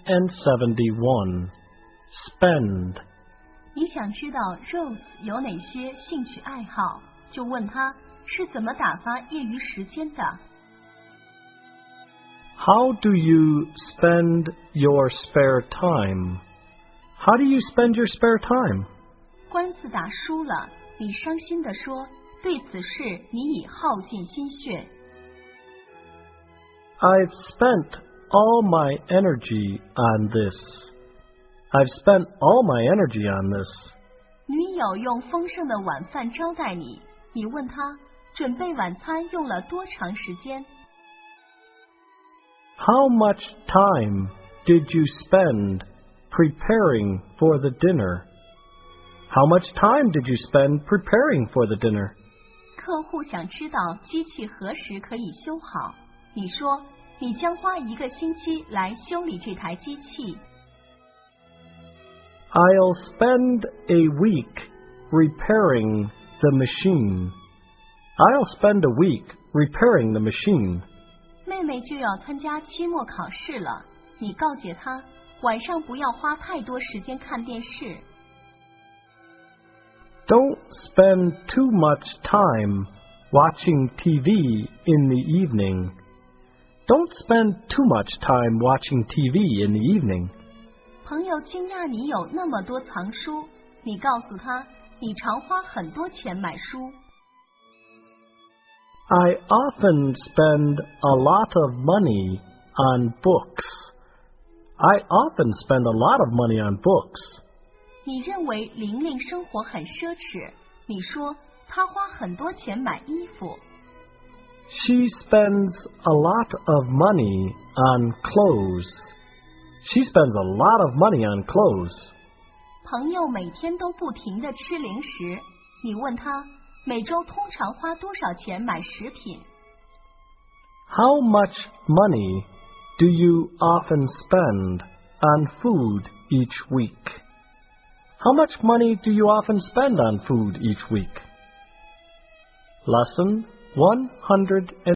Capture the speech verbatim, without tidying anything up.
seventy-one. Spend. 你想知道 Rose 有哪些兴趣爱好，就问他是怎么打发业余时间的。 How do you spend your spare time? How do you spend your spare time? 官司打输了，你伤心地说，对此事你已耗尽心血。 I've spent all my energy on this. I've spent all my energy on this. 女友用丰盛的晚饭招待你，你问她准备晚餐用了多长时间？ How much time did you spend preparing for the dinner? How much time did you spend preparing for the dinner? 客户想知道机器何时可以修好，你说你将花一个星期来修理这台机器。 I'll spend a week repairing the machine. I'll spend a week repairing the machine. 妹妹就要参加期末考试了，你告诫她晚上不要花太多时间看电视。 Don't spend too much time watching T V in the evening. Don't spend too much time watching T V in the evening. 朋友惊讶你有那么多藏书，你告诉他你常花很多钱买书。 I often spend a lot of money on books. I often spend a lot of money on books. 你认为玲玲生活很奢侈，你说她花很多钱买衣服。 She spends a lot of money on clothes. She spends a lot of money on clothes. 朋友每天都不停地吃零食，你问他每周通常花多少钱买食品？ How much money do you often spend on food each week? How much money do you often spend on food each week? Lesson one hundred